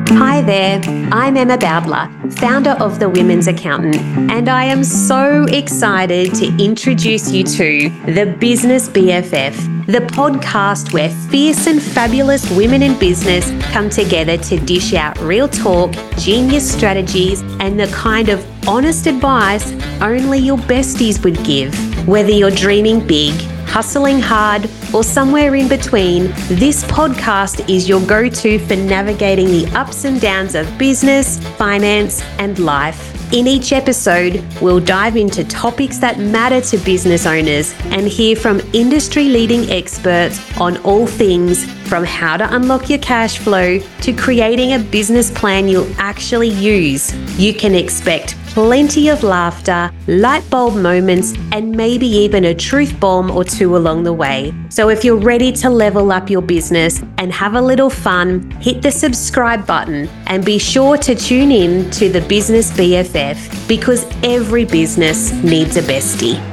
Hi there, I'm Emma Bowdler, founder of The Women's Accountant, and I am so excited to introduce you to The Business BFF, the podcast where fierce and fabulous women in business come together to dish out real talk, genius strategies, and the kind of honest advice only your besties would give. Whether you're dreaming big, hustling hard, or somewhere in between, this podcast is your go-to for navigating the ups and downs of business, finance, and life. In each episode, we'll dive into topics that matter to business owners and hear from industry-leading experts on all things from how to unlock your cash flow to creating a business plan you'll actually use. You can expect plenty of laughter, light bulb moments, and maybe even a truth bomb or two along the way. So if you're ready to level up your business and have a little fun, hit the subscribe button and be sure to tune in to the Business BFF because every business needs a bestie.